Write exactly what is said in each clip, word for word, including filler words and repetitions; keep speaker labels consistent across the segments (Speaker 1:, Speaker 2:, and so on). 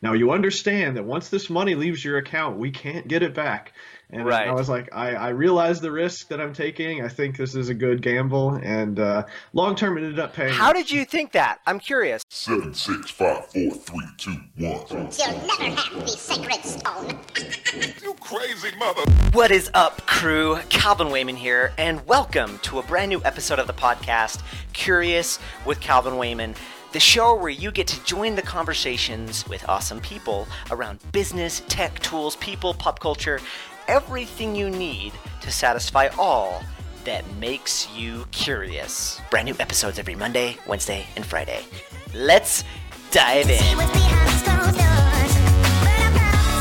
Speaker 1: Now you understand that once this money leaves your account, we can't get it back. And I
Speaker 2: Right.
Speaker 1: was like, I, I realize the risk that I'm taking. I think this is a good gamble. And uh, long term, it ended up paying
Speaker 2: How
Speaker 1: off.
Speaker 2: did you think that? I'm curious.
Speaker 3: Seven, six, five, four, three, two, one.
Speaker 4: You'll never have the sacred stone.
Speaker 3: You crazy mother.
Speaker 2: What is up, crew? Calvin Wayman here, and welcome to a brand new episode of the podcast, Curious with Calvin Wayman, the show where you get to join the conversations with awesome people around business, tech, tools, people, pop culture, everything you need to satisfy all that makes you curious. Brand new episodes every Monday, Wednesday, and Friday. Let's dive in.
Speaker 4: See what's behind these closed doors. But I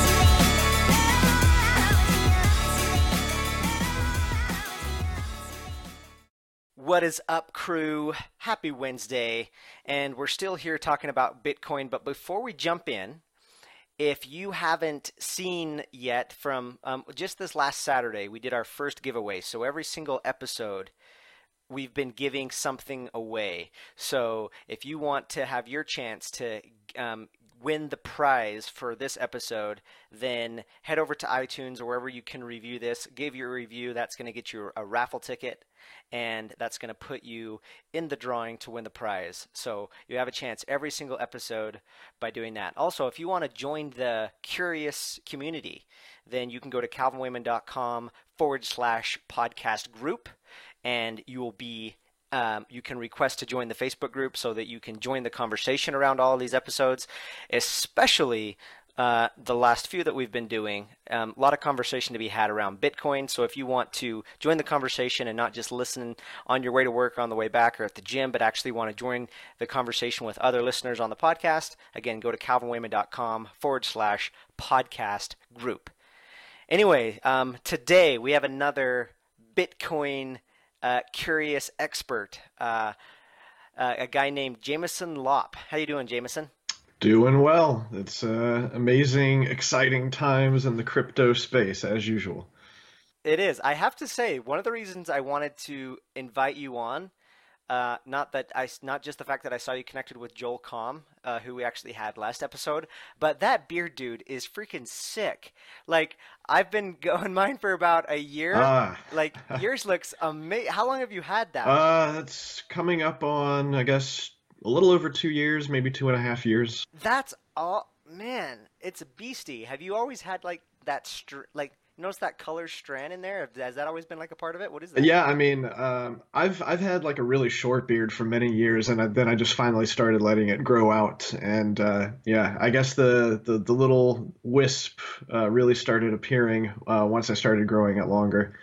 Speaker 4: promise you.
Speaker 2: What is up, crew? Happy Wednesday, and we're still here talking about Bitcoin. But before we jump in, if you haven't seen yet from um, just this last Saturday, we did our first giveaway. So every single episode, we've been giving something away. So if you want to have your chance to um, win the prize for this episode, then head over to iTunes or wherever you can review this. Give your review. That's going to get you a raffle ticket, and that's going to put you in the drawing to win the prize. So you have a chance every single episode by doing that. Also, if you want to join the curious community, then you can go to calvinwayman.com forward slash podcast group, and you will be Um, you can request to join the Facebook group so that you can join the conversation around all of these episodes, especially uh, the last few that we've been doing. Um, a lot of conversation to be had around Bitcoin. So if you want to join the conversation and not just listen on your way to work, on the way back, or at the gym, but actually want to join the conversation with other listeners on the podcast, again, go to calvinwayman.com forward slash podcast group. Anyway, um, today we have another Bitcoin Uh, curious expert, uh, uh, a guy named Jameson Lopp. How you doing, Jameson?
Speaker 1: Doing well. It's uh, amazing, exciting times in the crypto space, as usual.
Speaker 2: It is. I have to say, one of the reasons I wanted to invite you on, uh, not that I, not just the fact that I saw you connected with Joel Comm, uh, who we actually had last episode, but that beard dude is freaking sick. Like, I've been going mine for about a year.
Speaker 1: Ah.
Speaker 2: Like, yours looks amazing. How long have you had that?
Speaker 1: Uh, that's coming up on, I guess, a little over two years, maybe two and a half years.
Speaker 2: That's all, man. It's a beastie. Have you always had like that, str- like, notice that color strand in there? Has that always been like a part of it? What is that?
Speaker 1: Yeah, I mean, um, I've I've had like a really short beard for many years, and I, then I just finally started letting it grow out. And uh, yeah, I guess the the, the little wisp uh, really started appearing uh, once I started growing it longer.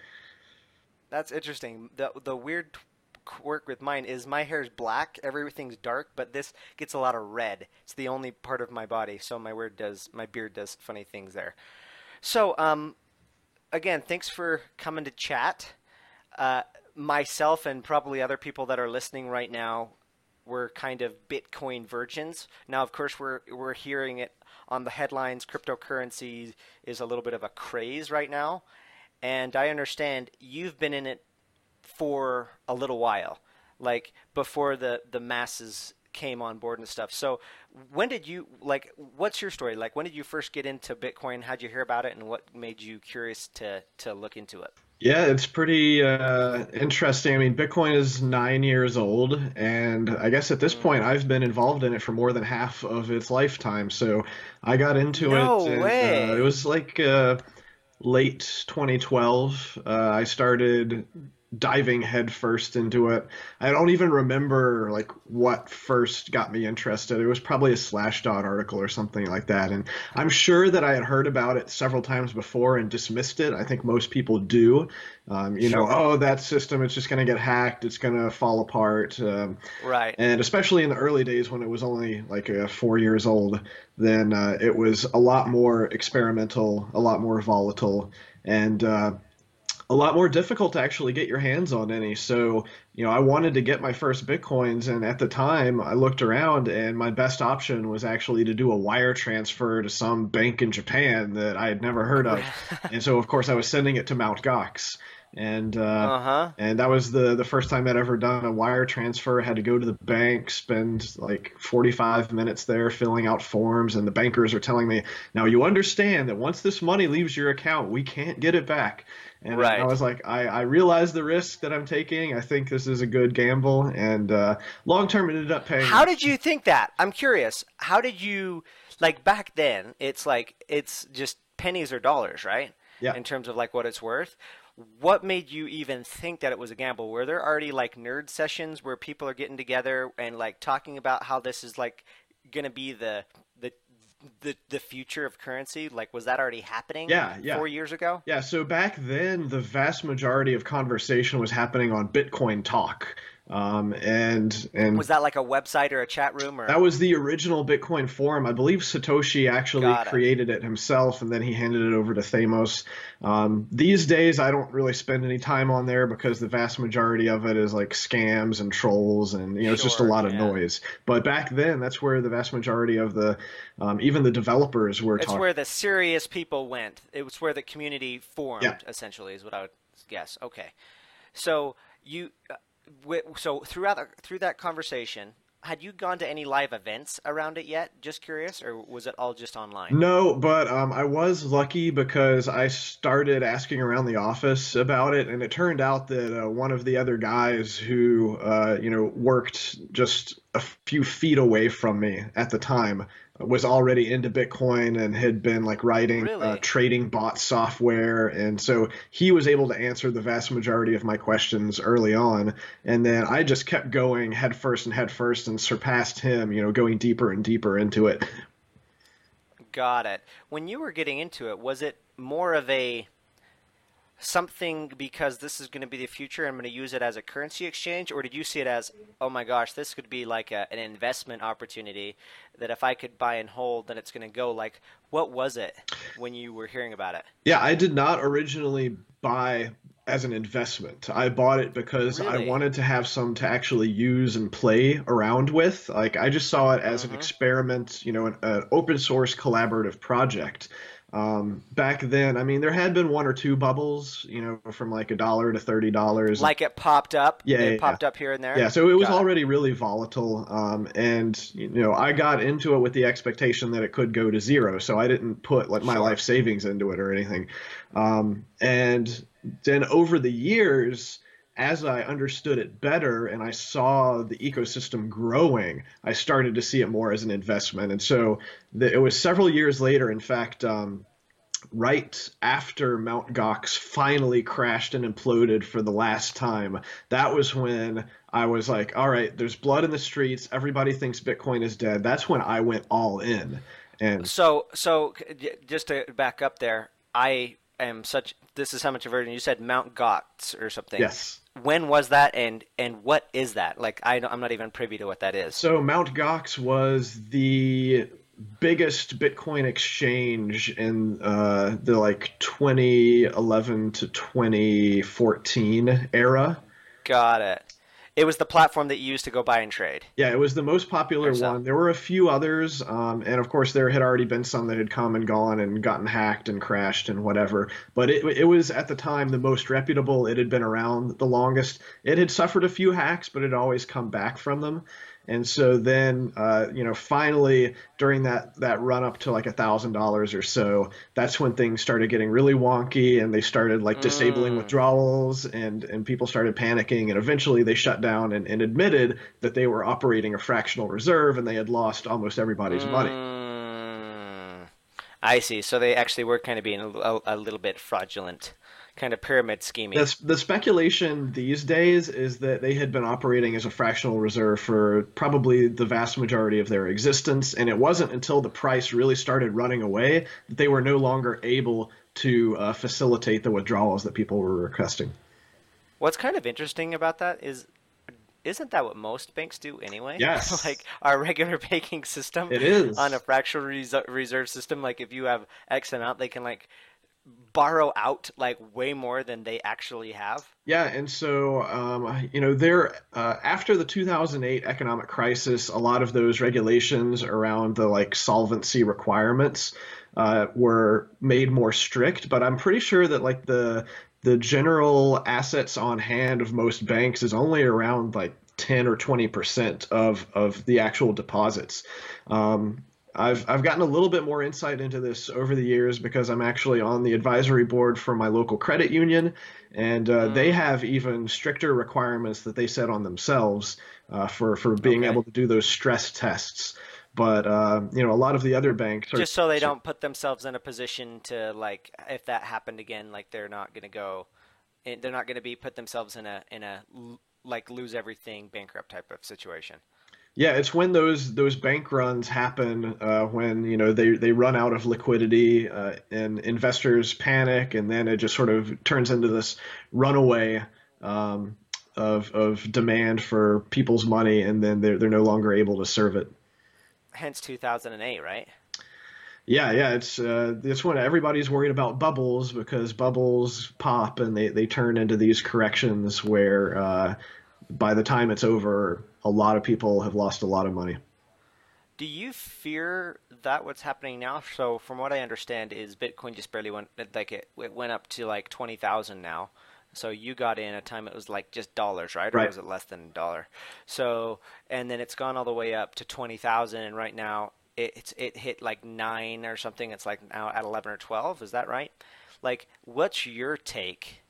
Speaker 2: That's interesting. The the weird quirk with mine is my hair is black, everything's dark, but this gets a lot of red. It's the only part of my body, so my beard does my beard does funny things there. So, um, again, thanks for coming to chat. Uh, myself and probably other people that are listening right now, we're kind of Bitcoin virgins. Now, of course, we're we're hearing it on the headlines. Cryptocurrency is a little bit of a craze right now, and I understand you've been in it for a little while, like before the the masses came on board and stuff. So when did you, like, what's your story? Like, when did you first get into Bitcoin? How'd you hear about it, and what made you curious to to look into it?
Speaker 1: Yeah, it's pretty uh, interesting. I mean, Bitcoin is nine years old, and I guess at this point I've been involved in it for more than half of its lifetime. So I got into
Speaker 2: No
Speaker 1: it, and
Speaker 2: way.
Speaker 1: uh, it was like uh, late twenty twelve. Uh, I started diving headfirst into it. I don't even remember like what first got me interested. It was probably a Slashdot article or something like that. And I'm sure that I had heard about it several times before and dismissed it. I think most people do. Um, you know,
Speaker 2: Sure.
Speaker 1: oh, that system, it's just going to get hacked. It's going to fall apart. Um,
Speaker 2: Right.
Speaker 1: and especially in the early days when it was only like uh, four years old, then uh, it was a lot more experimental, a lot more volatile, and uh, a lot more difficult to actually get your hands on any. So, you know, I wanted to get my first Bitcoins, and at the time I looked around and my best option was actually to do a wire transfer to some bank in Japan that I had never heard of. And so, of course, I was sending it to Mount Gox. and uh,
Speaker 2: Uh-huh.
Speaker 1: and that was the the first time I'd ever done a wire transfer. Had to go to the bank, spend like forty-five minutes there filling out forms, and the bankers are telling me, now you understand that once this money leaves your account, we can't get it back. And
Speaker 2: Right.
Speaker 1: I was like, I, I realize the risk that I'm taking. I think this is a good gamble, and uh, long term it ended up paying.
Speaker 2: How did you think that? I'm curious. How did you, like back then, it's like, it's just pennies or dollars, right?
Speaker 1: Yeah.
Speaker 2: In terms of like what it's worth. What made you even think that it was a gamble? Were there already like nerd sessions where people are getting together and like talking about how this is like going to be the, the, the, the future of currency? Like, was that already happening
Speaker 1: Yeah, yeah.
Speaker 2: four years ago?
Speaker 1: Yeah, so back then, the vast majority of conversation was happening on Bitcoin Talk. Um, and and
Speaker 2: Was that like a website or a chat room? Or
Speaker 1: that was the original Bitcoin forum. I believe Satoshi actually
Speaker 2: Got it.
Speaker 1: created it himself, and then he handed it over to Thamos. Um, these days, I don't really spend any time on there because the vast majority of it is like scams and trolls, and you know it's just a
Speaker 2: Sure,
Speaker 1: lot of
Speaker 2: yeah.
Speaker 1: noise. But back then, that's where the vast majority of the, um, even the developers were
Speaker 2: It's
Speaker 1: talking.
Speaker 2: where the serious people went. It was where the community formed,
Speaker 1: Yeah.
Speaker 2: essentially, is what I would guess. Okay, so you, uh, wi- so throughout the, through that conversation, had you gone to any live events around it yet? Just curious, or was it all just online?
Speaker 1: No, but um, I was lucky because I started asking around the office about it, and it turned out that uh, one of the other guys who, uh, you know, worked just a few feet away from me at the time was already into Bitcoin and had been like writing
Speaker 2: Really?
Speaker 1: uh, trading bot software, and so he was able to answer the vast majority of my questions early on, and then I just kept going head first and head first and surpassed him, you know, going deeper and deeper into it.
Speaker 2: Got it. When you were getting into it, was it more of a something because this is going to be the future, I'm going to use it as a currency exchange, or did you see it as, oh my gosh, this could be like a, an investment opportunity that if I could buy and hold, then it's going to go? Like, what was it when you were hearing about it?
Speaker 1: Yeah, I did not originally buy as an investment. I bought it because I
Speaker 2: Really?
Speaker 1: wanted to have some to actually use and play around with. Like, I just saw it as an experiment, you know, an, an open source collaborative project. Um, back then, I mean, there had been one or two bubbles, you know, from like a dollar to thirty dollars.
Speaker 2: Like it popped up?
Speaker 1: Yeah,
Speaker 2: It
Speaker 1: yeah,
Speaker 2: popped up here and there?
Speaker 1: Yeah, so it was
Speaker 2: Got it.
Speaker 1: already really volatile, um, and you know I got into it with the expectation that it could go to zero, so I didn't put like my
Speaker 2: Sure.
Speaker 1: life savings into it or anything. Um, and then over the years, as I understood it better and I saw the ecosystem growing, I started to see it more as an investment. And so the, it was several years later, in fact. Um, right after Mount Gox finally crashed and imploded for the last time, that was when I was like, all right, there's blood in the streets. Everybody thinks Bitcoin is dead. That's when I went all in. And
Speaker 2: So, so c- j- just to back up there, I am such. This is how much of a virgin. You said Mount Gox or something.
Speaker 1: yes.
Speaker 2: When was that, and and what is that? Like, I don't- I'm not even privy to what that is.
Speaker 1: So Mount Gox was the biggest Bitcoin exchange in uh, the like twenty eleven to twenty fourteen era.
Speaker 2: Got it. It was the platform that you used to go buy and trade.
Speaker 1: Yeah, it was the most popular
Speaker 2: Or so.
Speaker 1: one. There were a few others, um, and of course there had already been some that had come and gone and gotten hacked and crashed and whatever. But it, it was at the time the most reputable. It had been around the longest. It had suffered a few hacks, but it had always come back from them. And so then, uh, you know, finally during that, that run up to like a thousand dollars or so, that's when things started getting really wonky and they started like disabling
Speaker 2: Mm.
Speaker 1: withdrawals and, and people started panicking, and eventually they shut down and, and admitted that they were operating a fractional reserve and they had lost almost everybody's money.
Speaker 2: Mm, I see. So they actually were kind of being a, a, a little bit fraudulent, kind of pyramid scheming.
Speaker 1: The, the speculation these days is that they had been operating as a fractional reserve for probably the vast majority of their existence, and it wasn't until the price really started running away that they were no longer able to uh, facilitate the withdrawals that people were requesting.
Speaker 2: What's kind of interesting about that is, isn't that what most banks do anyway?
Speaker 1: Yes.
Speaker 2: Like our regular banking system.
Speaker 1: It is.
Speaker 2: On a fractional res- reserve system, like if you have X amount, they can like borrow out like way more than they actually have.
Speaker 1: Yeah, and so um, you know, there uh, after the two thousand eight economic crisis, a lot of those regulations around the like solvency requirements uh, were made more strict. But I'm pretty sure that like the the general assets on hand of most banks is only around like ten or twenty percent of of the actual deposits. Um, I've I've gotten a little bit more insight into this over the years because I'm actually on the advisory board for my local credit union, and uh, they have even stricter requirements that they set on themselves uh, for for being
Speaker 2: Okay.
Speaker 1: able to do those stress tests. But uh, you know, a lot of the other banks are
Speaker 2: Just so they don't put themselves in a position to like, if that happened again, like they're not going to go, eh, they're not going to be put themselves in a in a l- like lose everything bankrupt type of situation.
Speaker 1: Yeah, it's when those those bank runs happen, uh, when you know they they run out of liquidity, uh, and investors panic, and then it just sort of turns into this runaway um, of of demand for people's money, and then they're they're no longer able to serve it.
Speaker 2: Hence two thousand eight, right?
Speaker 1: Yeah, yeah, it's uh, it's when everybody's worried about bubbles because bubbles pop and they they turn into these corrections where uh, by the time it's over, a lot of people have lost a lot of money.
Speaker 2: Do you fear that what's happening now? So from what I understand is Bitcoin just barely went like it, it went up to like twenty thousand now. So you got in a time it was like just dollars, right? Or
Speaker 1: Right.
Speaker 2: was it less than a dollar? So and then it's gone all the way up to twenty thousand and right now it, it's it hit like nine or something. It's like now at eleven or twelve, is that right? Like what's your take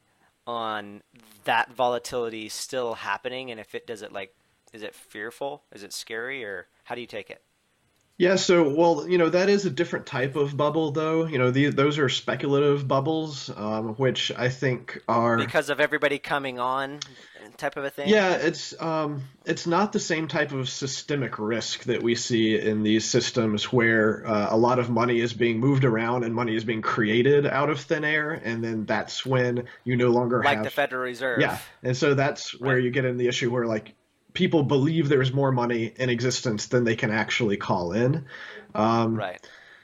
Speaker 2: on that volatility still happening and if it does it like is it fearful? Is it scary or how do you take it?
Speaker 1: Yeah, so well, you know, that is a different type of bubble, though. You know, the, those are speculative bubbles, um, which I think are,
Speaker 2: Because of everybody coming on type of a thing?
Speaker 1: yeah, it's um, it's not the same type of systemic risk that we see in these systems where uh, a lot of money is being moved around and money is being created out of thin air, and then that's when you no longer
Speaker 2: Like
Speaker 1: have,
Speaker 2: the Federal Reserve.
Speaker 1: yeah, and so that's where
Speaker 2: Right.
Speaker 1: you get in the issue where like people believe there's more money in existence than they can actually call in. Um,
Speaker 2: Right.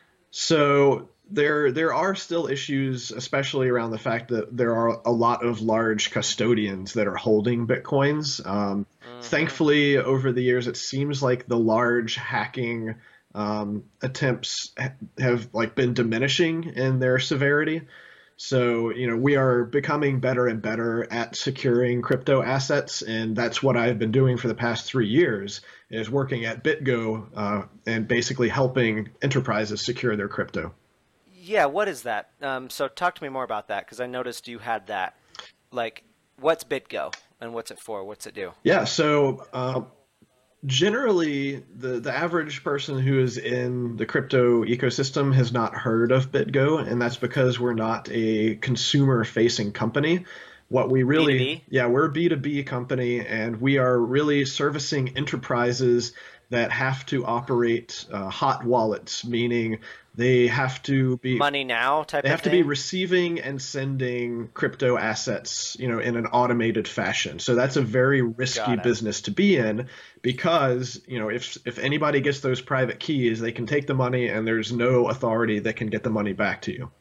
Speaker 1: So there there are still issues, especially around the fact that there are a lot of large custodians that are holding Bitcoins. Um, Thankfully, over the years, it seems like the large hacking um, attempts ha- have like been diminishing in their severity. So, you know, we are becoming better and better at securing crypto assets, and that's what I've been doing for the past three years, is working at BitGo uh, and basically helping enterprises secure their crypto.
Speaker 2: Yeah, what is that? Um, so talk to me more about that because I noticed you had that. Like, what's BitGo and what's it for? What's it do?
Speaker 1: Yeah, so uh, generally, the, the average person who is in the crypto ecosystem has not heard of BitGo, and that's because we're not a consumer-facing company. What we really,
Speaker 2: B two B?
Speaker 1: yeah, we're a B two B company, and we are really servicing enterprises that have to operate uh, hot wallets, meaning they have to be
Speaker 2: Money now type
Speaker 1: they
Speaker 2: of
Speaker 1: have to be
Speaker 2: thing?
Speaker 1: receiving and sending crypto assets, you know, in an automated fashion. So that's a very risky
Speaker 2: Got it.
Speaker 1: business to be in because, you know, if if anybody gets those private keys, they can take the money and there's no authority that can get the money back to you.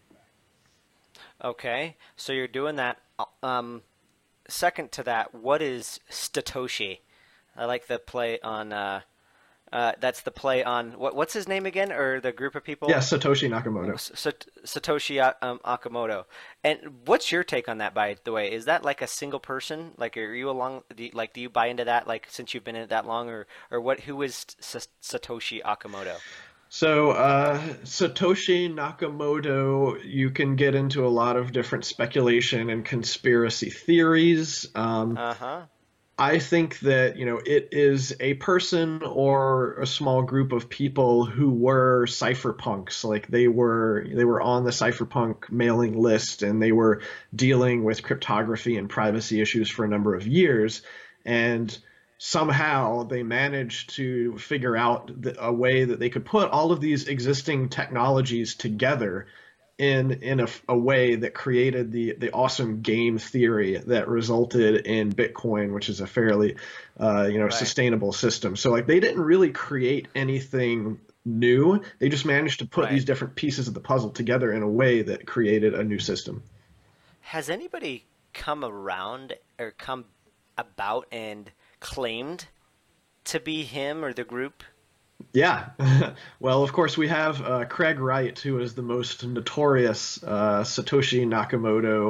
Speaker 2: Okay, so you're doing that. Um, second to that, what is Satoshi? I like the play on. Uh, uh, that's the play on what? What's his name again, or the group of people?
Speaker 1: Yeah, Satoshi Nakamoto.
Speaker 2: Sat- Satoshi A- um, Akamoto. And what's your take on that, by the way? Is that like a single person? Like, are you along? Do you, like, do you buy into that? Like, since you've been in it that long, or or what? Who is S- Satoshi Akamoto?
Speaker 1: So, uh, Satoshi Nakamoto, you can get into a lot of different speculation and conspiracy theories. Um,
Speaker 2: Uh huh.
Speaker 1: I think that, you know, it is a person or a small group of people who were cypherpunks. Like they were they were on the cypherpunk mailing list and they were dealing with cryptography and privacy issues for a number of years. And somehow they managed to figure out the, a way that they could put all of these existing technologies together in in a, a way that created the the awesome game theory that resulted in Bitcoin, which is a fairly uh, you know
Speaker 2: Right.
Speaker 1: sustainable system. So like they didn't really create anything new. They just managed to put
Speaker 2: Right.
Speaker 1: these different pieces of the puzzle together in a way that created a new system.
Speaker 2: Has anybody come around or come about and claimed to be him or the group?
Speaker 1: Yeah. Well, of course, we have uh, Craig Wright, who is the most notorious uh, Satoshi Nakamoto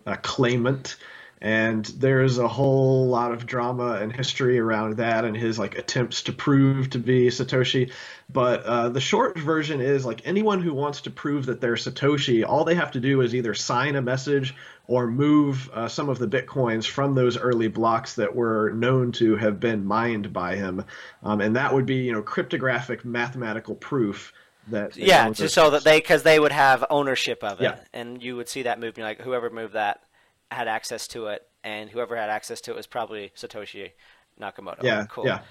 Speaker 1: uh, claimant. And there's a whole lot of drama and history around that and his like attempts to prove to be Satoshi. But uh, the short version is like anyone who wants to prove that they're Satoshi, all they have to do is either sign a message or move uh, some of the Bitcoins from those early blocks that were known to have been mined by him. Um, and that would be, you know, cryptographic mathematical proof that.
Speaker 2: Yeah, just so that they, because they would have ownership of it.
Speaker 1: Yeah.
Speaker 2: And you would see that move, like whoever moved that had access to it, and whoever had access to it was probably Satoshi Nakamoto.
Speaker 1: Yeah,
Speaker 2: cool.
Speaker 1: yeah.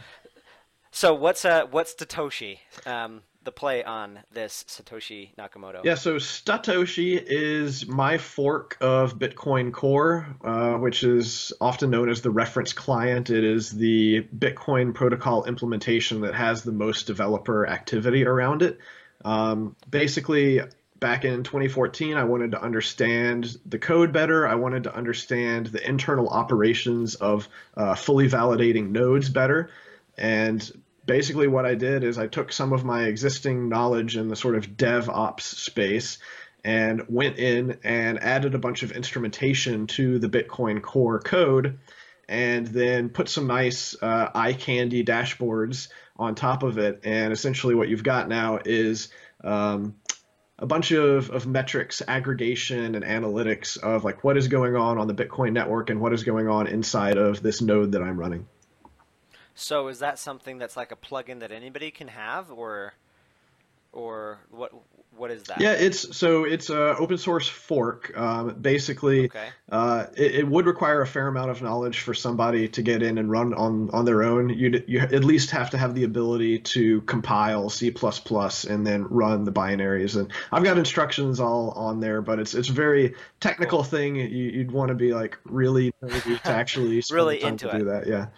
Speaker 2: So what's uh what's Satoshi? Um, the play on this Satoshi Nakamoto.
Speaker 1: Yeah, so Statoshi is my fork of Bitcoin Core, uh, which is often known as the reference client. It is the Bitcoin protocol implementation that has the most developer activity around it. Um, basically, back in twenty fourteen, I wanted to understand the code better. I wanted to understand the internal operations of uh, fully validating nodes better. And basically what I did is I took some of my existing knowledge in the sort of DevOps space and went in and added a bunch of instrumentation to the Bitcoin Core code, and then put some nice uh, eye candy dashboards on top of it. And essentially what you've got now is um, a bunch of, of metrics, aggregation, and analytics of like what is going on on the Bitcoin network and what is going on inside of this node that I'm running.
Speaker 2: So is that something that's like a plugin that anybody can have, or or what what is that?
Speaker 1: Yeah, it's so it's a open source fork. Um, basically,
Speaker 2: Okay.
Speaker 1: uh, it, it would require a fair amount of knowledge for somebody to get in and run on on their own. You you at least have to have the ability to compile C plus plus and then run the binaries. And I've got instructions all on there, but it's it's a very technical
Speaker 2: Cool.
Speaker 1: thing. You, you'd want to be like really nerdy to actually spend
Speaker 2: Really
Speaker 1: the time
Speaker 2: into
Speaker 1: to do
Speaker 2: it.
Speaker 1: that. Yeah.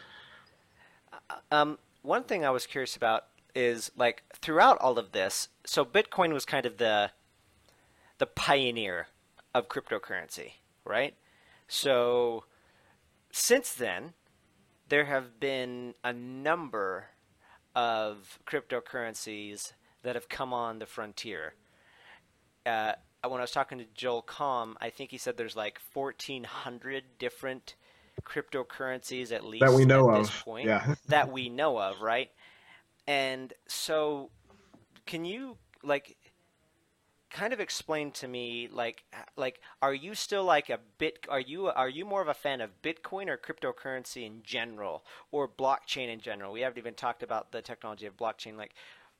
Speaker 2: Um, one thing I was curious about is like throughout all of this, so Bitcoin was kind of the the pioneer of cryptocurrency, right? So since then, there have been a number of cryptocurrencies that have come on the frontier. Uh, when I was talking to Joel Comm, I think he said there's like fourteen hundred different cryptocurrencies at least
Speaker 1: That we know
Speaker 2: at
Speaker 1: of,
Speaker 2: this point
Speaker 1: yeah.
Speaker 2: that we know of, right? And so can you like kind of explain to me like like are you still like a bit are you are you more of a fan of Bitcoin or cryptocurrency in general, or blockchain in general? We haven't even talked about the technology of blockchain. Like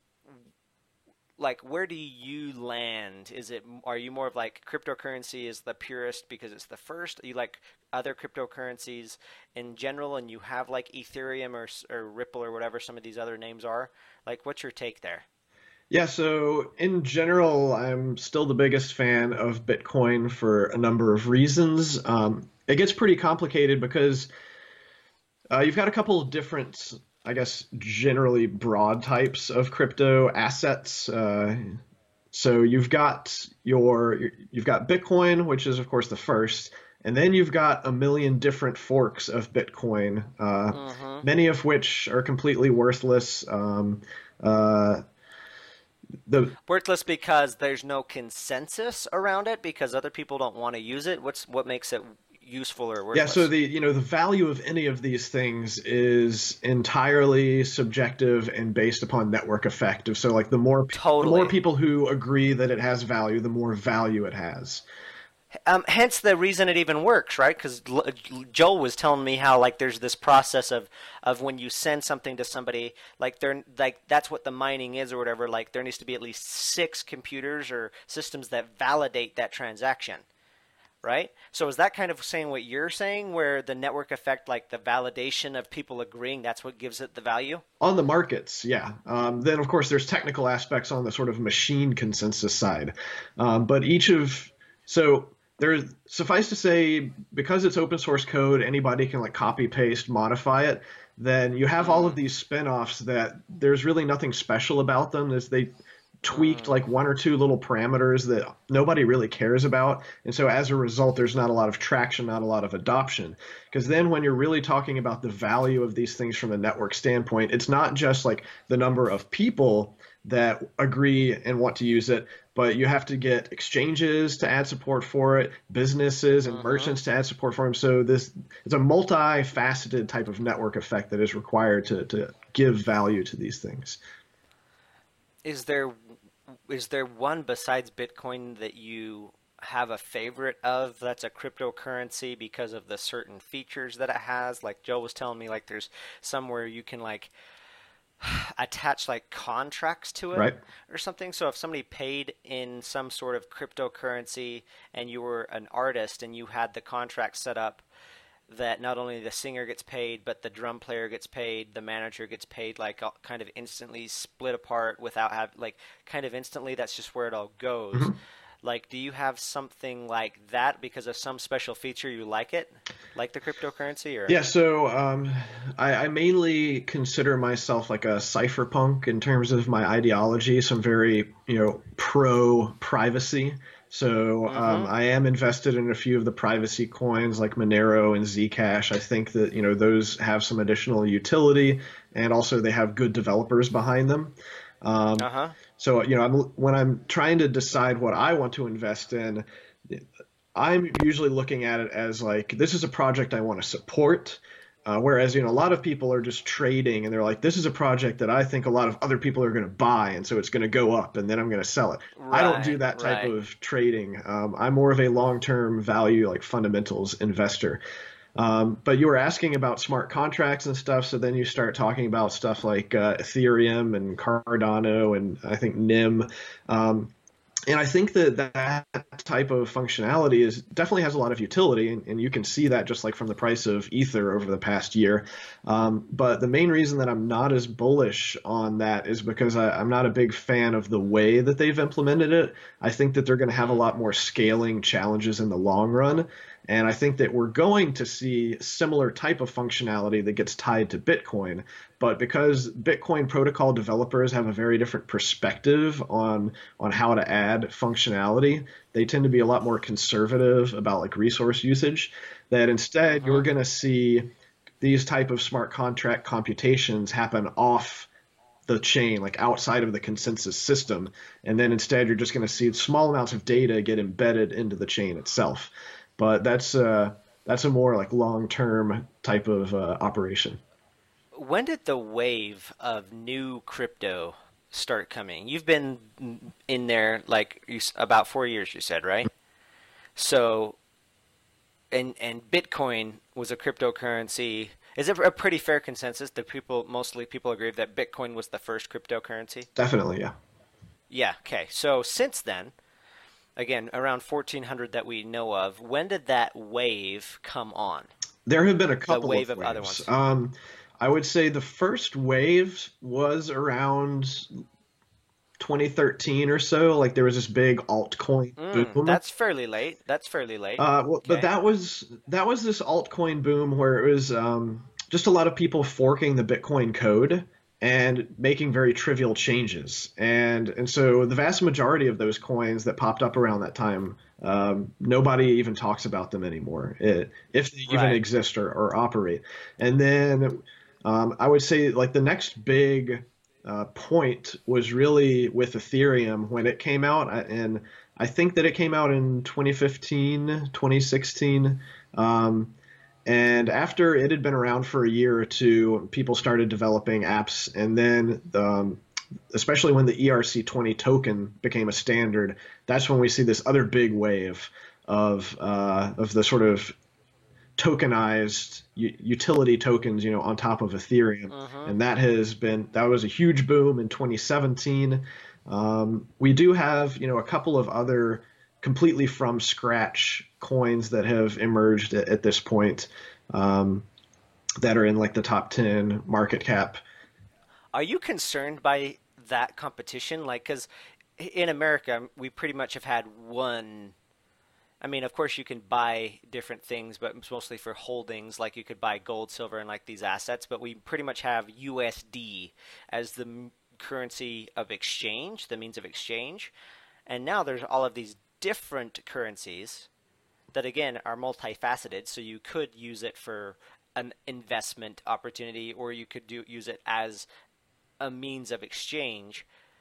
Speaker 2: like where do you land? Is it, are you more of like cryptocurrency is the purest because it's the first? Are you like other cryptocurrencies in general, and you have like Ethereum or, or Ripple or whatever some of these other names are? Like, what's your take there?
Speaker 1: Yeah, so in general, I'm still the biggest fan of Bitcoin for a number of reasons. Um, it gets pretty complicated because uh, you've got a couple of different, I guess, generally broad types of crypto assets. Uh, so you've got your you've got Bitcoin, which is of course the first, and then you've got a million different forks of Bitcoin, uh,
Speaker 2: Mm-hmm.
Speaker 1: many of which are completely worthless. Um, uh, the
Speaker 2: Worthless because there's no consensus around it, because other people don't want to use it. What's what makes it useful or worthless?
Speaker 1: Yeah, so the you know the value of any of these things is entirely subjective and based upon network effect. So like the more
Speaker 2: Totally.
Speaker 1: the more people who agree that it has value, the more value it has.
Speaker 2: Um, hence the reason it even works, right? Because Joel was telling me how like there's this process of, of when you send something to somebody, like they're like that's what the mining is or whatever. Like there needs to be at least six computers or systems that validate that transaction, right? So is that kind of saying what you're saying, where the network effect, like the validation of people agreeing, that's what gives it the value?
Speaker 1: On the markets, yeah. Um, then of course there's technical aspects on the sort of machine consensus side, um, but each of so. There's suffice to say, because it's open source code, anybody can like copy paste, modify it. Then you have all of these spin-offs that there's really nothing special about them. As they tweaked like one or two little parameters that nobody really cares about, and so as a result, there's not a lot of traction, not a lot of adoption. Because then when you're really talking about the value of these things from a network standpoint, it's not just like the number of people that agree and want to use it, but you have to get exchanges to add support for it, businesses and
Speaker 2: Mm-hmm.
Speaker 1: merchants to add support for them. So this it's a multifaceted type of network effect that is required to to give value to these things.
Speaker 2: Is there is there one besides Bitcoin that you have a favorite of that's a cryptocurrency because of the certain features that it has? Like Joe was telling me, like there's somewhere you can like attach like contracts to it
Speaker 1: Right.
Speaker 2: or something. So if somebody paid in some sort of cryptocurrency and you were an artist and you had the contract set up that not only the singer gets paid, but the drum player gets paid, the manager gets paid, like all- kind of instantly split apart without have like kind of instantly. That's just where it all goes.
Speaker 1: Mhm.
Speaker 2: Like, do you have something like that because of some special feature you like it, like the cryptocurrency, or?
Speaker 1: Yeah, so um, I, I mainly consider myself like a cypherpunk in terms of my ideology. So I'm very, you know, pro privacy. So um,
Speaker 2: Mm-hmm.
Speaker 1: I am invested in a few of the privacy coins like Monero and Zcash. I think that, you know, those have some additional utility, and also they have good developers behind them. Um,
Speaker 2: Uh-huh.
Speaker 1: so, you know, I'm, when I'm trying to decide what I want to invest in, I'm usually looking at it as like, this is a project I want to support. Uh, whereas, you know, a lot of people are just trading and they're like, this is a project that I think a lot of other people are going to buy. And so it's going to go up and then I'm going to sell it. I don't do
Speaker 2: Right,
Speaker 1: that type
Speaker 2: right.
Speaker 1: of trading. Um, I'm more of a long-term value, like fundamentals investor. Um, but you were asking about smart contracts and stuff. So then you start talking about stuff like uh, Ethereum and Cardano and I think N I M. Um, and I think that that type of functionality is definitely has a lot of utility, and, and you can see that just like from the price of Ether over the past year. Um, but the main reason that I'm not as bullish on that is because I, I'm not a big fan of the way that they've implemented it. I think that they're going to have a
Speaker 2: Mm.
Speaker 1: lot more scaling challenges in the long run, and I think that we're going to see similar type of functionality that gets tied to Bitcoin. But because Bitcoin protocol developers have a very different perspective on on how to add functionality, they tend to be a lot more conservative about like resource usage. That instead you're
Speaker 2: Mm-hmm.
Speaker 1: going to see these type of smart contract computations happen off the chain, like outside of the consensus system, and then instead you're just going to see small amounts of data get embedded into the chain itself. But that's uh, that's a more like long-term type of uh, operation.
Speaker 2: When did the wave of new crypto start coming? You've been in there like you, s- about four years, you said, right? So, and and Bitcoin was a cryptocurrency. Is it a pretty fair consensus that people, mostly people agree that Bitcoin was the first cryptocurrency?
Speaker 1: Definitely, yeah.
Speaker 2: Yeah, okay. So since then, again, around fourteen hundred that we know of, when did that wave come on?
Speaker 1: There have been a
Speaker 2: The
Speaker 1: couple
Speaker 2: wave
Speaker 1: of
Speaker 2: of other
Speaker 1: waves.
Speaker 2: ones.
Speaker 1: Um, I would say the first wave was around twenty thirteen or so. Like there was this big altcoin
Speaker 2: Mm,
Speaker 1: boom.
Speaker 2: that's fairly late. That's fairly late.
Speaker 1: Uh, well, but
Speaker 2: Okay.
Speaker 1: that was that was this altcoin boom where it was um, just a lot of people forking the Bitcoin code and making very trivial changes. And and so the vast majority of those coins that popped up around that time, um, nobody even talks about them anymore, it, if they even
Speaker 2: Right.
Speaker 1: exist or, or operate. And then um, I would say like the next big uh, point was really with Ethereum when it came out, uh, and I think that it came out in twenty fifteen, twenty sixteen. Um, and after it had been around for a year or two, people started developing apps. And then, um, especially when the E R C twenty token became a standard, that's when we see this other big wave of uh, of the sort of tokenized u- utility tokens, you know, on top of Ethereum,
Speaker 2: Mm-hmm.
Speaker 1: and that has been that was a huge boom in twenty seventeen. Um, we do have, you know, a couple of other completely from scratch coins that have emerged at, at this point, um, that are in like the top ten market cap.
Speaker 2: Are you concerned by that competition? Like, because in America, we pretty much have had one. I mean, of course, you can buy different things, but it's mostly for holdings. Like, you could buy gold, silver, and like these assets. But we pretty much have U S D as the m- currency of exchange, the means of exchange. And now there's all of these different currencies that again are multifaceted. So you could use it for an investment opportunity, or you could do use it as a means of exchange.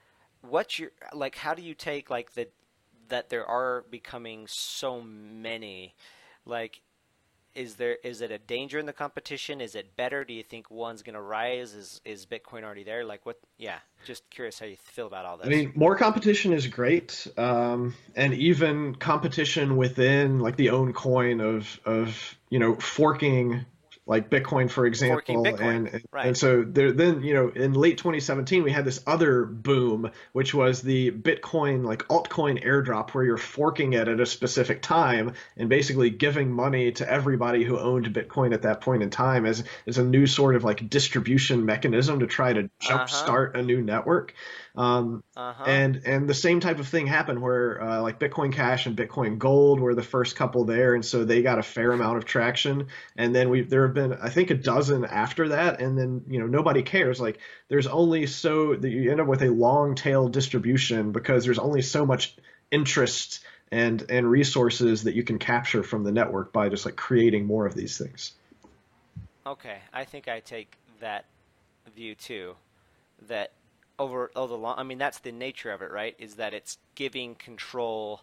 Speaker 2: what's your like? How do you take like the that there are becoming so many? Like, is there is it a danger in the competition? Is it better? Do you think one's going to rise? Is is Bitcoin already there? Like what? Yeah, just curious how you feel about all this.
Speaker 1: I mean, more competition is great, um, and even competition within like the own coin of of you know forking like Bitcoin, for example,
Speaker 2: Forking Bitcoin,
Speaker 1: and and,
Speaker 2: right.
Speaker 1: and so there then you know in late twenty seventeen we had this other boom, which was the Bitcoin like altcoin airdrop, where you're forking it at a specific time and basically giving money to everybody who owned Bitcoin at that point in time as as a new sort of like distribution mechanism to try to jumpstart
Speaker 2: Uh-huh.
Speaker 1: a new network. Um,
Speaker 2: Uh-huh.
Speaker 1: and and the same type of thing happened where uh, like Bitcoin Cash and Bitcoin Gold were the first couple there, and so they got a fair amount of traction. And then we there have been I think a dozen after that, and then you know nobody cares. Like there's only so that you end up with a long tail distribution because there's only so much interest and and resources that you can capture from the network by just like creating more of these things.
Speaker 2: Okay, I think I take that view too. That over over the long, I mean, that's the nature of it, right? Is that it's giving control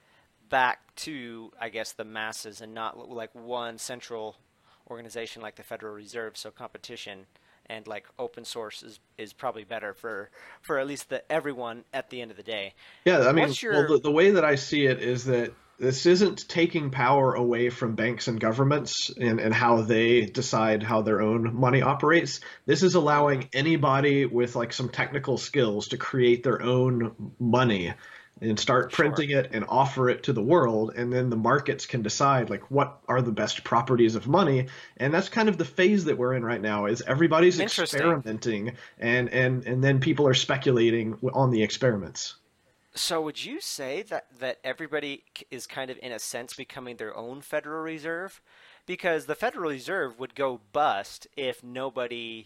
Speaker 2: back to, I guess, the masses and not like one central organization like the Federal Reserve. So competition and like open source is, is probably better for for at least the everyone at the end of the day.
Speaker 1: Yeah, I mean,
Speaker 2: What's
Speaker 1: well,
Speaker 2: your
Speaker 1: the, the way that I see it is that this isn't taking power away from banks and governments and, and how they decide how their own money operates. This is allowing anybody with like some technical skills to create their own money and start
Speaker 2: Sure.
Speaker 1: printing it and offer it to the world, and then the markets can decide like what are the best properties of money. And that's kind of the phase that we're in right now, is everybody's
Speaker 2: Interesting.
Speaker 1: experimenting, and and and then people are speculating on the experiments.
Speaker 2: So would you say that that everybody k- is kind of in a sense becoming their own Federal Reserve? Because the Federal Reserve would go bust if nobody,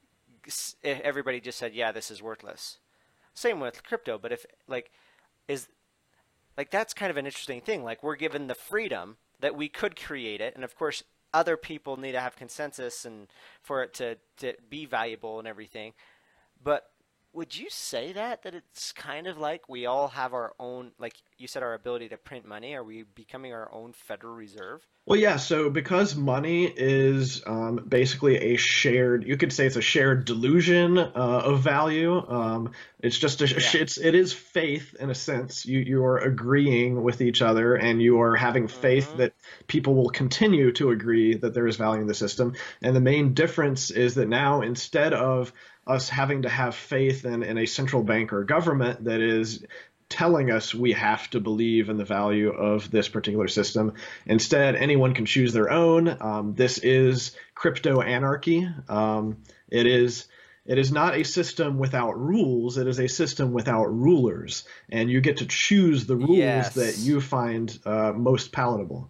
Speaker 2: s- if everybody just said, yeah, this is worthless. Same with crypto, but if like is like that's kind of an interesting thing. Like we're given the freedom that we could create it, and of course other people need to have consensus and for it to to be valuable and everything. But would you say that that it's kind of like we all have our own, like you said, our ability to print money? Are we becoming our own Federal Reserve?
Speaker 1: Well, yeah, so because money is um, basically a shared, you could say it's a shared delusion uh, of value. Um, it's just a,
Speaker 2: Yeah.
Speaker 1: it's it is faith in a sense. You you are agreeing with each other, and you are having faith
Speaker 2: Mm-hmm.
Speaker 1: that people will continue to agree that there is value in the system. And the main difference is that now, instead of us having to have faith in, in a central bank or government that is telling us we have to believe in the value of this particular system. Instead, anyone can choose their own. Um, this is crypto anarchy. Um, it is it is not a system without rules. It is a system without rulers, and you get to choose the rules that
Speaker 2: Yes.
Speaker 1: you find uh, most palatable.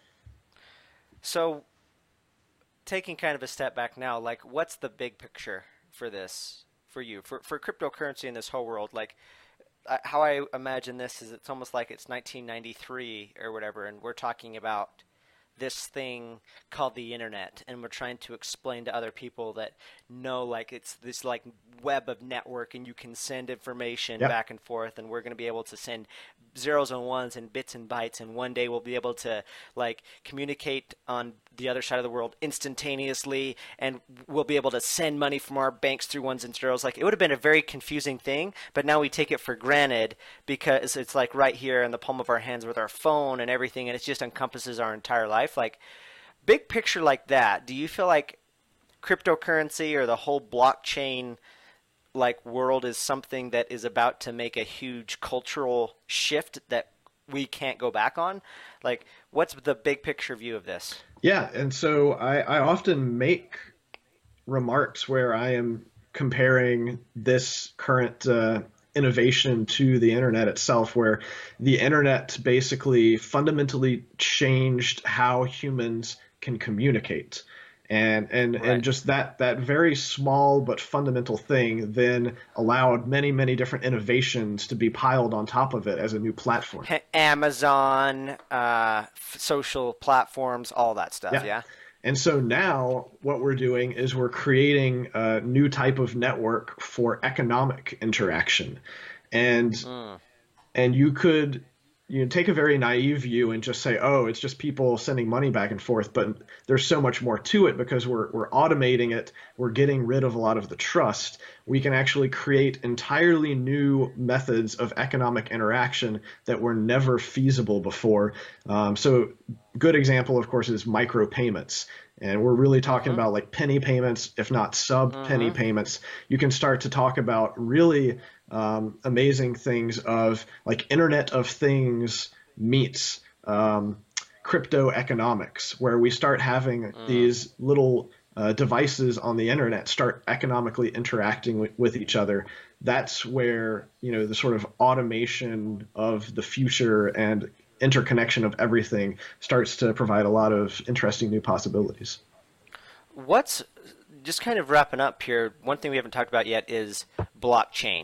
Speaker 2: So taking kind of a step back now, like what's the big picture for this for you for for cryptocurrency in this whole world? Like uh, how I imagine this is it's almost like it's nineteen ninety-three or whatever, and we're talking about this thing called the internet, and we're trying to explain to other people that no, like it's this like web of network, and you can send information
Speaker 1: Yep.
Speaker 2: back and forth, and we're going to be able to send zeros and ones and bits and bytes, and one day we'll be able to like communicate on the other side of the world instantaneously, and we'll be able to send money from our banks through ones and zeros. Like it would have been a very confusing thing, but now we take it for granted because it's like right here in the palm of our hands with our phone and everything, and it just encompasses our entire life. Like big picture like that, do you feel like cryptocurrency or the whole blockchain like world is something that is about to make a huge cultural shift that we can't go back on? Like what's the big picture view of this?
Speaker 1: Yeah, and so I, I often make remarks where I am comparing this current uh, innovation to the internet itself, where the internet basically fundamentally changed how humans can communicate. And, and
Speaker 2: Right.
Speaker 1: and just that that very small but fundamental thing then allowed many, many different innovations to be piled on top of it as a new platform.
Speaker 2: Ha- Amazon, uh, f- social platforms, all that stuff.
Speaker 1: Yeah.
Speaker 2: Yeah.
Speaker 1: And so now what we're doing is we're creating a new type of network for economic interaction. and
Speaker 2: Mm.
Speaker 1: and you could you know, take a very naive view and just say, oh, it's just people sending money back and forth. But there's so much more to it because we're we're automating it. We're getting rid of a lot of the trust. We can actually create entirely new methods of economic interaction that were never feasible before. Um, so, good example, of course, is micropayments. And we're really talking
Speaker 2: Mm-hmm.
Speaker 1: about like penny payments, if not sub penny
Speaker 2: Mm-hmm.
Speaker 1: payments. You can start to talk about really um, amazing things of like Internet of Things meets um, crypto economics, where we start having
Speaker 2: Mm.
Speaker 1: these little uh, devices on the internet start economically interacting with, with each other. That's where you know the sort of automation of the future and interconnection of everything starts to provide a lot of interesting new possibilities.
Speaker 2: What's just kind of wrapping up here? One thing we haven't talked about yet is blockchain.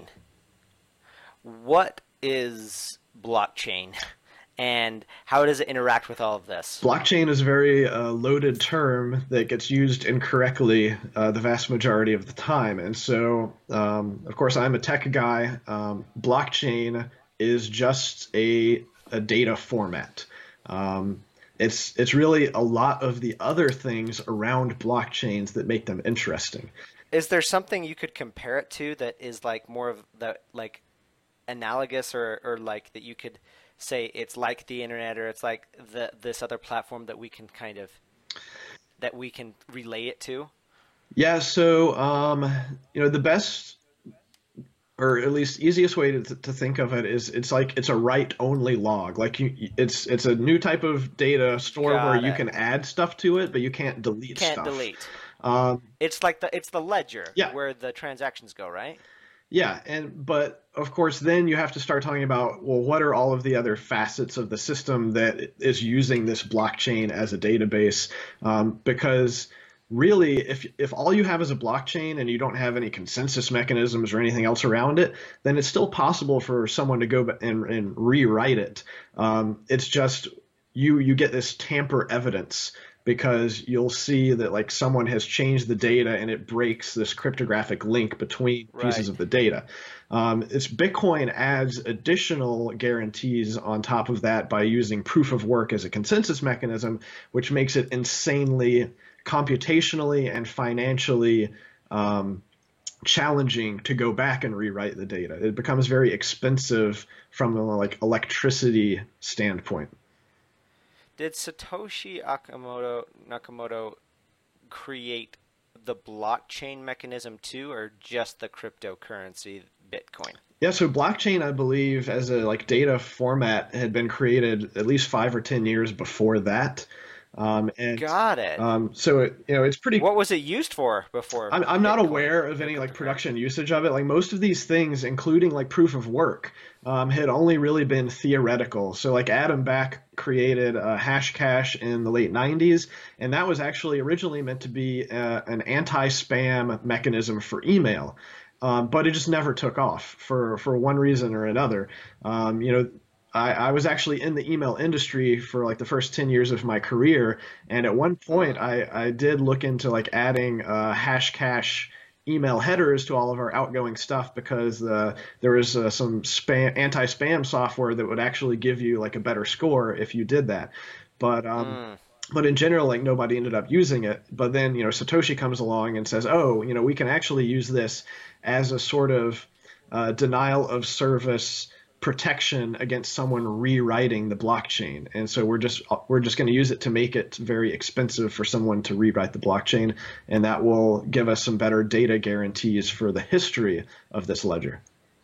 Speaker 2: What is blockchain, and how does it interact with all of this?
Speaker 1: Blockchain is a very uh, loaded term that gets used incorrectly uh, the vast majority of the time. And so, um, of course, I'm a tech guy. Um, blockchain is just a, a data format. Um, it's it's really a lot of the other things around blockchains that make them interesting.
Speaker 2: Is there something you could compare it to that is like more of the like analogous, or, or like that you could say it's like the internet, or it's like the this other platform that we can kind of that we can relay it to?
Speaker 1: Yeah, so um, you know the best, or at least easiest way to, to think of it is it's like it's a write-only log. Like you, it's it's a new type of data store where
Speaker 2: Got
Speaker 1: you
Speaker 2: it.
Speaker 1: can add stuff to it, but you can't delete
Speaker 2: Can't
Speaker 1: stuff.
Speaker 2: delete.
Speaker 1: Um,
Speaker 2: It's like the it's the ledger
Speaker 1: yeah,
Speaker 2: where the transactions go, right?
Speaker 1: yeah, and but of course then you have to start talking about, well, what are all of the other facets of the system that is using this blockchain as a database? Um, because really, if if all you have is a blockchain and you don't have any consensus mechanisms or anything else around it, then it's still possible for someone to go and, and rewrite it. Um, it's just you you get this tamper evidence because you'll see that like someone has changed the data and it breaks this cryptographic link between pieces
Speaker 2: Right.
Speaker 1: of the data. Um, it's Bitcoin adds additional guarantees on top of that by using proof of work as a consensus mechanism, which makes it insanely computationally and financially um, challenging to go back and rewrite the data. It becomes very expensive from a like electricity standpoint.
Speaker 2: Did Satoshi Nakamoto Nakamoto create the blockchain mechanism too, or just the cryptocurrency Bitcoin?
Speaker 1: Yeah, so blockchain, I believe, as a like data format, had been created at least five or ten years before that, um, and
Speaker 2: Got it.
Speaker 1: um, so it, you know it's pretty.
Speaker 2: What was it used for before
Speaker 1: I'm I'm not
Speaker 2: Bitcoin
Speaker 1: aware of
Speaker 2: or
Speaker 1: any like
Speaker 2: cryptocurrency?
Speaker 1: production usage of it. Like most of these things, including like proof of work, um, had only really been theoretical. So like Adam Back created uh, Hashcash in the late nineties, and that was actually originally meant to be uh, an anti-spam mechanism for email. Um, but it just never took off for, for one reason or another. Um, you know, I, I was actually in the email industry for like the first ten years of my career. And at one point I, I did look into like adding uh, Hashcash email headers to all of our outgoing stuff because uh, there was uh, some spam anti-spam software that would actually give you like a better score if you did that. But um,
Speaker 2: Mm.
Speaker 1: but in general, like nobody ended up using it. But then, you know, Satoshi comes along and says, "Oh, you know, we can actually use this as a sort of uh, denial of service protection against someone rewriting the blockchain." And so we're just we're just going to use it to make it very expensive for someone to rewrite the blockchain, and that will give us some better data guarantees for the history of this ledger.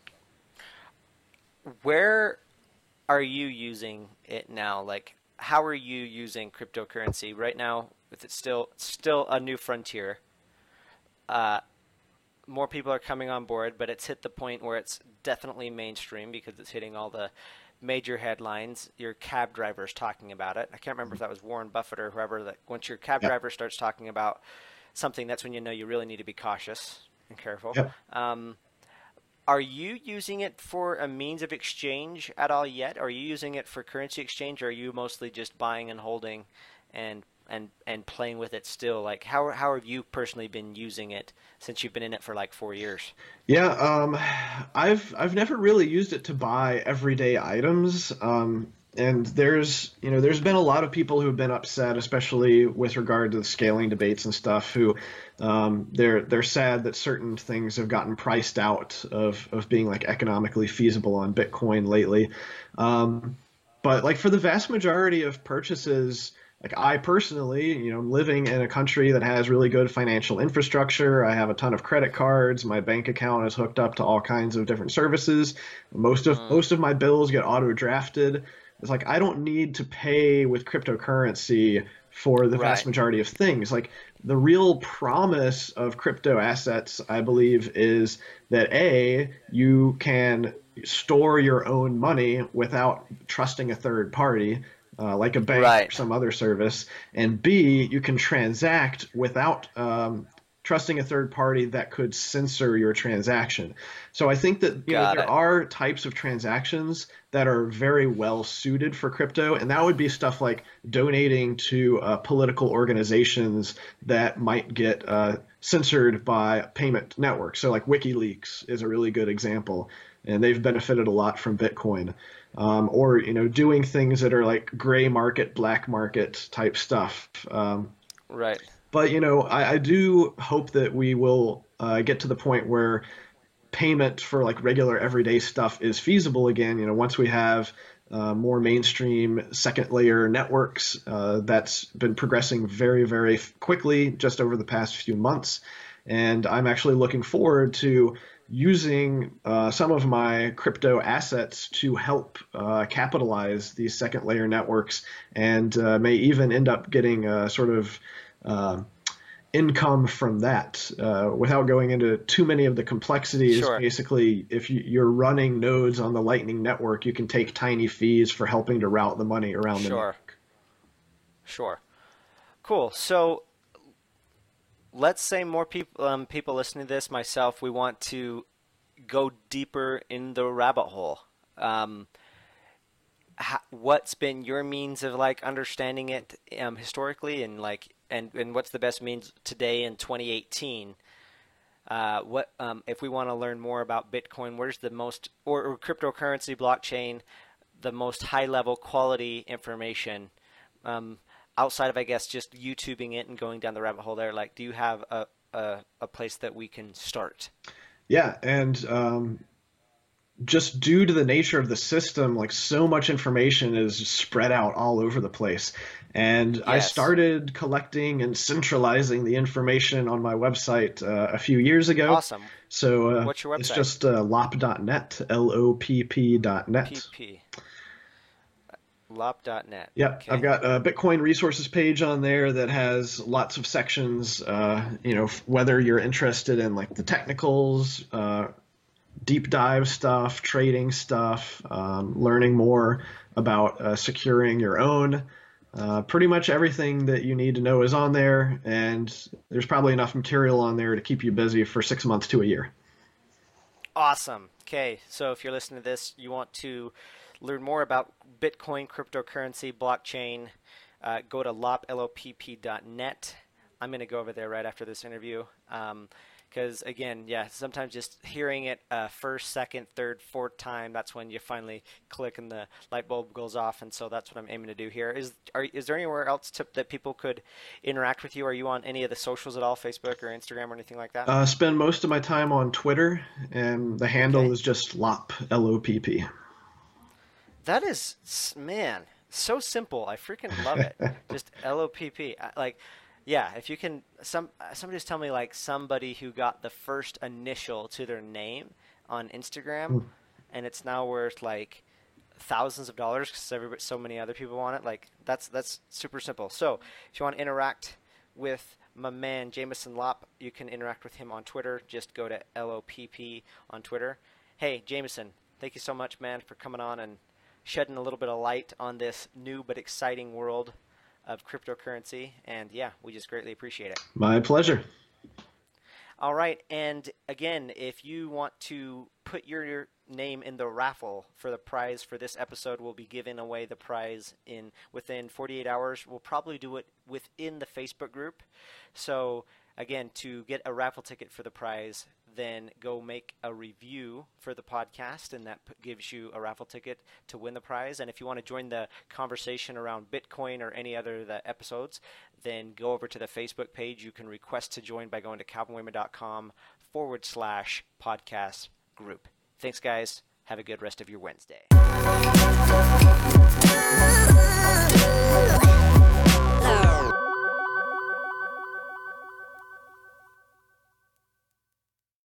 Speaker 2: Where are you using it now? Like, how are you using cryptocurrency right now? With it still still a new frontier. Uh, more people are coming on board, but it's hit the point where it's definitely mainstream because it's hitting all the major headlines. Your cab driver's talking about it. I can't remember if that was Warren Buffett or whoever. That once your cab
Speaker 1: Yep.
Speaker 2: driver starts talking about something, that's when you know you really need to be cautious and careful.
Speaker 1: Yep.
Speaker 2: Um, are you using it for a means of exchange at all yet? Are you using it for currency exchange, or are you mostly just buying and holding and and and playing with it still? Like how how have you personally been using it since you've been in it for like four years?
Speaker 1: Yeah, um, I've I've never really used it to buy everyday items. Um, and there's you know there's been a lot of people who have been upset, especially with regard to the scaling debates and stuff, who um, they're they're sad that certain things have gotten priced out of of being like economically feasible on Bitcoin lately. Um, but like for the vast majority of purchases, like I personally, you know, I'm living in a country that has really good financial infrastructure. I have a ton of credit cards. My bank account is hooked up to all kinds of different services. Most of most of my bills get auto drafted. It's like I don't need to pay with cryptocurrency for the vast
Speaker 2: Right.
Speaker 1: majority of things. Like the real promise of crypto assets, I believe, is that A, you can store your own money without trusting a third party, uh, like a bank or
Speaker 2: Right.
Speaker 1: some other service, and B, you can transact without um, trusting a third party that could censor your transaction. So I think that you know
Speaker 2: Got
Speaker 1: there
Speaker 2: it.
Speaker 1: are types of transactions that are very well suited for crypto, and that would be stuff like donating to uh, political organizations that might get uh, censored by payment networks. So like WikiLeaks is a really good example, and they've benefited a lot from Bitcoin. Um, or you know doing things that are like gray market, black market type stuff. Um,
Speaker 2: Right.
Speaker 1: but you know, I, I do hope that we will uh, get to the point where payment for like regular everyday stuff is feasible again. You know, once we have uh, more mainstream second layer networks, uh, that's been progressing very, very quickly just over the past few months. And I'm actually looking forward to using uh, some of my crypto assets to help uh, capitalize these second layer networks, and uh, may even end up getting a sort of uh, income from that. Uh, without going into too many of the complexities,
Speaker 2: Sure.
Speaker 1: basically, if you, you're running nodes on the Lightning Network, you can take tiny fees for helping to route the money around the
Speaker 2: Sure.
Speaker 1: network.
Speaker 2: Sure. Cool. So let's say more people um, people listening to this, myself, we want to go deeper in the rabbit hole. Um, ha- what's been your means of like understanding it um, historically, and like and, and what's the best means today in twenty eighteen? Uh, what um, if we want to learn more about Bitcoin? Where's the most or, or cryptocurrency blockchain, the most high level quality information? Um, outside of I guess just YouTubing it and going down the rabbit hole there, like do you have a a, a place that we can start?
Speaker 1: Yeah, and um, just due to the nature of the system, like so much information is spread out all over the place. And I
Speaker 2: Yes.
Speaker 1: started collecting and centralizing the information on my website uh, a few years ago.
Speaker 2: Awesome.
Speaker 1: So uh,
Speaker 2: What's your
Speaker 1: it's
Speaker 2: website?
Speaker 1: just uh, lop dot net, L O P P dot net.
Speaker 2: P P. lop dot net.
Speaker 1: Yep,
Speaker 2: Okay.
Speaker 1: I've got a Bitcoin resources page on there that has lots of sections. Uh, you know, f- whether you're interested in like the technicals, uh, deep dive stuff, trading stuff, um, learning more about uh, securing your own. Uh, pretty much everything that you need to know is on there, and there's probably enough material on there to keep you busy for six months to a year.
Speaker 2: Awesome. Okay, so if you're listening to this, you want to learn more about Bitcoin, cryptocurrency, blockchain, uh, go to lop, L O P P dot net. I'm going to go over there right after this interview. Um, because again, yeah, sometimes just hearing it uh, first, second, third, fourth time, that's when you finally click and the light bulb goes off. And so that's what I'm aiming to do here. Is are, is there anywhere else to, that people could interact with you? Are you on any of the socials at all, Facebook or Instagram or anything like that?
Speaker 1: Uh, spend most of my time on Twitter, and the handle
Speaker 2: Okay.
Speaker 1: is just lop, L O P P.
Speaker 2: That is, s- man, so simple. I freaking love it. Just L O P P. I- Like, yeah, if you can, some somebody just tell me like somebody who got the first initial to their name on Instagram, and it's now worth like thousands of dollars because so many other people want it. Like, that's that's super simple. So, if you want to interact with my man Jameson Lopp, you can interact with him on Twitter. Just go to L O P P on Twitter. Hey, Jameson, thank you so much, man, for coming on and shedding a little bit of light on this new but exciting world of cryptocurrency. And yeah, we just greatly appreciate it.
Speaker 1: My pleasure.
Speaker 2: All right. And again, if you want to put your, your name in the raffle for the prize for this episode. We'll be giving away the prize in within forty-eight hours. We'll probably do it within the Facebook group. So again, to get a raffle ticket for the prize, then go make a review for the podcast, and that p- gives you a raffle ticket to win the prize. And if you want to join the conversation around Bitcoin or any other of the episodes, then go over to the Facebook page. You can request to join by going to calvinwehrman.com forward slash podcast group. Thanks, guys. Have a good rest of your Wednesday.